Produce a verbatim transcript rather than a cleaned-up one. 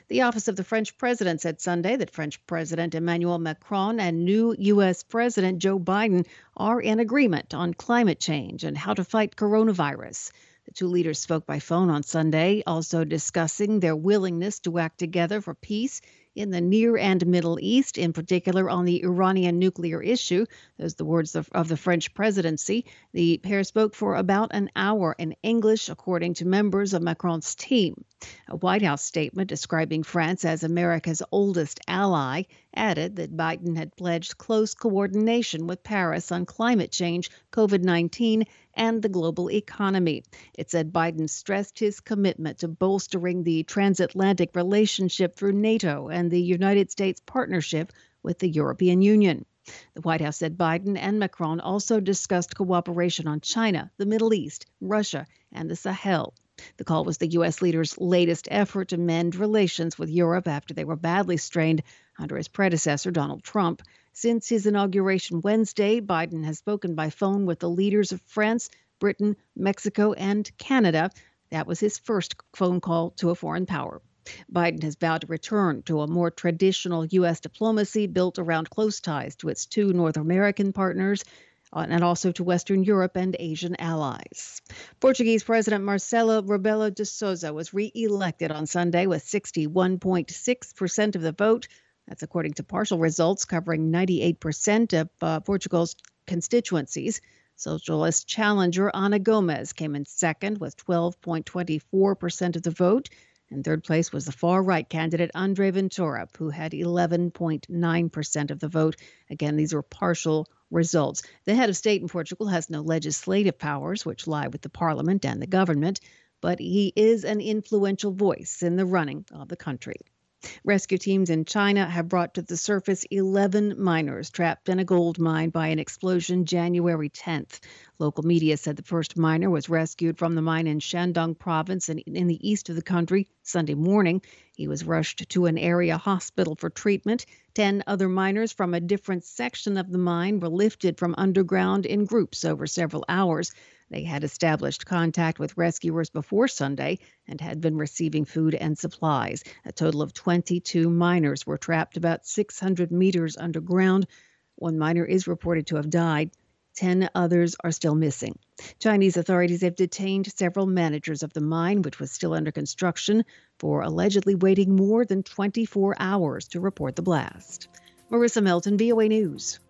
The office of the French president said Sunday that French President Emmanuel Macron and new U S. President Joe Biden are in agreement on climate change and how to fight coronavirus. The two leaders spoke by phone on Sunday, also discussing their willingness to act together for peace in the Near and Middle East, in particular on the Iranian nuclear issue. Those are the words of, of the French presidency. The pair spoke for about an hour in English, according to members of Macron's team. A White House statement describing France as America's oldest ally added that Biden had pledged close coordination with Paris on climate change, COVID nineteen, and the global economy. It said Biden stressed his commitment to bolstering the transatlantic relationship through NATO and the United States partnership with the European Union. The White House said Biden and Macron also discussed cooperation on China, the Middle East, Russia, and the Sahel. The call was the U S leader's latest effort to mend relations with Europe after they were badly strained under his predecessor, Donald Trump. Since his inauguration Wednesday, Biden has spoken by phone with the leaders of France, Britain, Mexico, and Canada. That was his first phone call to a foreign power. Biden has vowed to return to a more traditional U S diplomacy built around close ties to its two North American partners, and also to Western Europe and Asian allies. Portuguese President Marcelo Rebelo de Sousa was re-elected on Sunday with sixty-one point six percent of the vote. That's according to partial results covering ninety-eight percent of uh, Portugal's constituencies. Socialist challenger Ana Gomes came in second with twelve point two four percent of the vote. And third place was the far-right candidate André Ventura, who had eleven point nine percent of the vote. Again, these were partial results. The head of state in Portugal has no legislative powers, which lie with the parliament and the government, but he is an influential voice in the running of the country. Rescue teams in China have brought to the surface eleven miners trapped in a gold mine by an explosion January tenth. Local media said the first miner was rescued from the mine in Shandong province in, in the east of the country Sunday morning. He was rushed to an area hospital for treatment. Ten other miners from a different section of the mine were lifted from underground in groups over several hours. They had established contact with rescuers before Sunday and had been receiving food and supplies. A total of twenty-two miners were trapped about six hundred meters underground. One miner is reported to have died. Ten others are still missing. Chinese authorities have detained several managers of the mine, which was still under construction, for allegedly waiting more than twenty-four hours to report the blast. Marissa Melton, V O A News.